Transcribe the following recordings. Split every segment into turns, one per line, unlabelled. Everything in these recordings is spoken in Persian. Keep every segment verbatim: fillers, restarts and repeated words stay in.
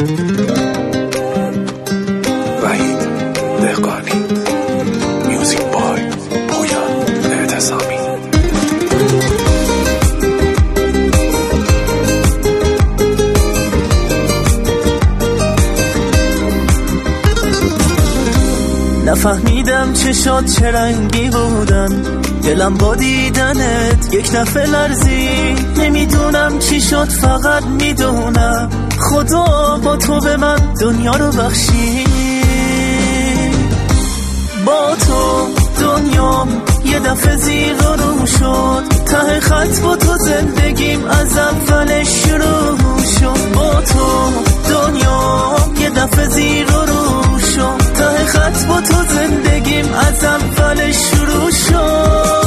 وحید دهقانی، میوزیک بای پویان اعتصامی.
نفهمیدم چشات چه رنگی بودن، دلم با دیدنت یک دفعه لرزی. نمیدونم چی شد، فقط میدونم خدا با تو به من دنیا رو بخشی. با تو دنیام یه دفعه زیر و رو شد، ته خط با تو زندگیم از اولش شروع شد. با تو دنیام یه دفعه زیر و رو شد، ته خط با تو زندگیم از اولش شروع شد.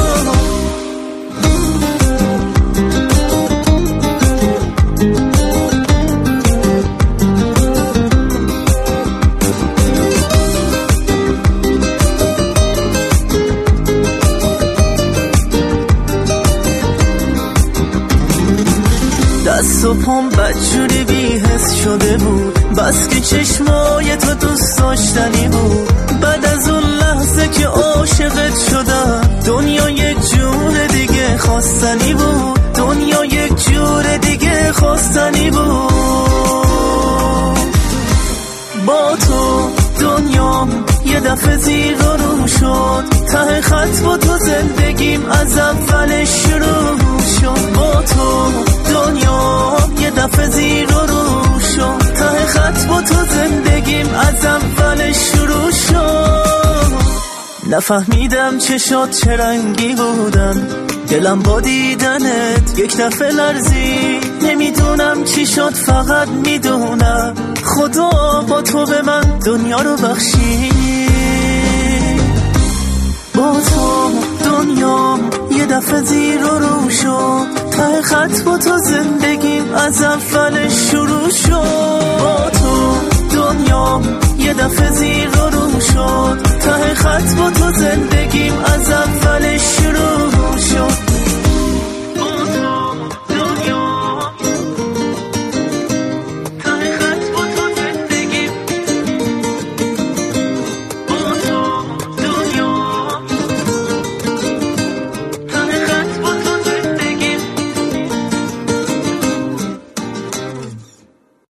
دست و پام بدجوری بی‌حس شده بود، بس که چشمای تو دوست داشتنی بود. بعد از اون لحظه که عاشقت شدم، دنیا یک جور دیگه خواستنی بود. دنیا یک جور دیگه خواستنی بود. با تو دنیام یه دفعه زیر و رو شد، ته خط با تو زندگیم از اولش شروع شد. با تو دنیام یه دفعه زیر و رو شد، ته خط با تو زندگیم از اولش شروع شد. نفهمیدم چشات چه رنگی بودن، دلم با دیدنت یک دفعه لرزی. نمیدونم چی شد، فقط میدونم خدا با تو به من دنیا رو بخشی. با تو دنیام یه دفعه زیر و رو شد، ته خط با تو زندگیم از اولش شروع شد. با تو دنیام یه دفعه زیر و رو شد، ته خط با تو زندگیم